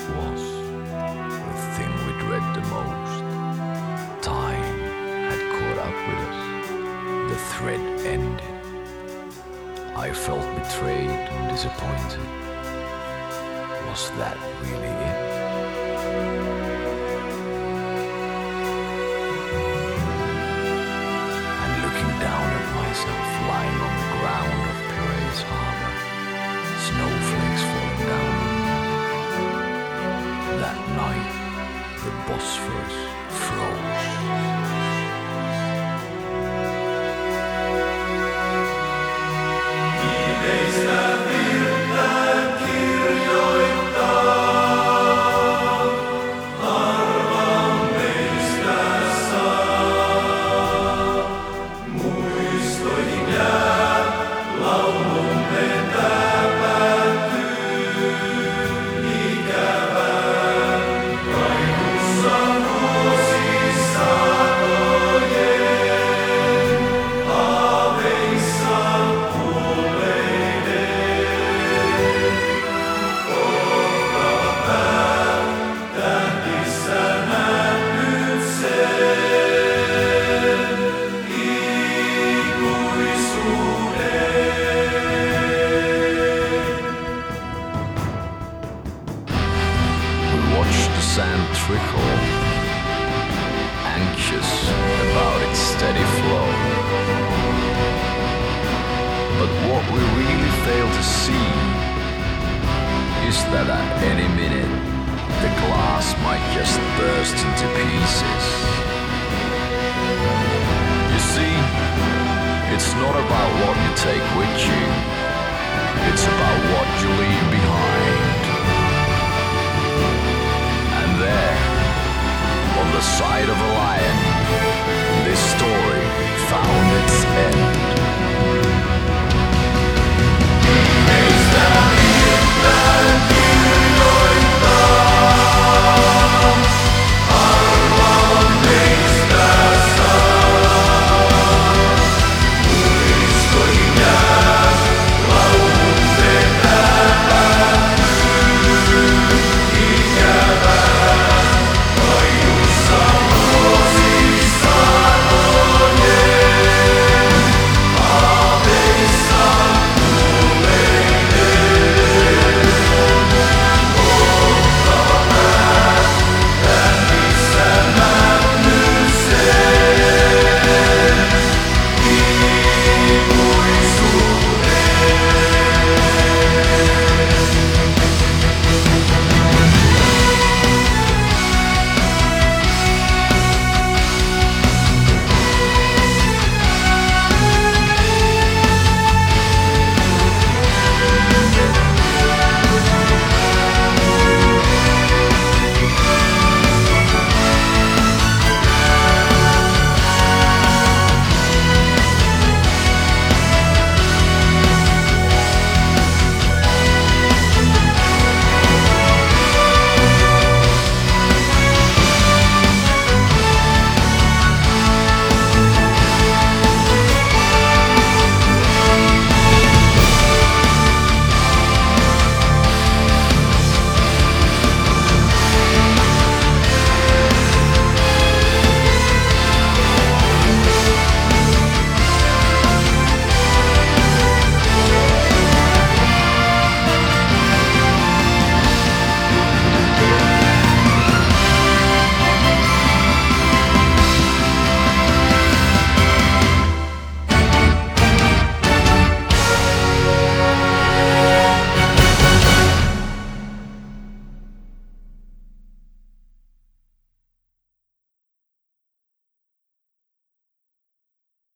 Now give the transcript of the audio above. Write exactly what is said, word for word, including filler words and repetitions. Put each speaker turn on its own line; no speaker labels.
was the thing we dread the most. Time had caught up with us. The thread ended. I felt betrayed and disappointed. Was that really it? And looking down at myself lying on the ground of Piraeus Harbor, snowflakes falling down on me. That night, the Bosphorus froze. Sand trickle, anxious about its steady flow. But what we really fail to see is that at any minute the glass might just burst into pieces. You see, it's not about what you take with you, it's about what you leave behind.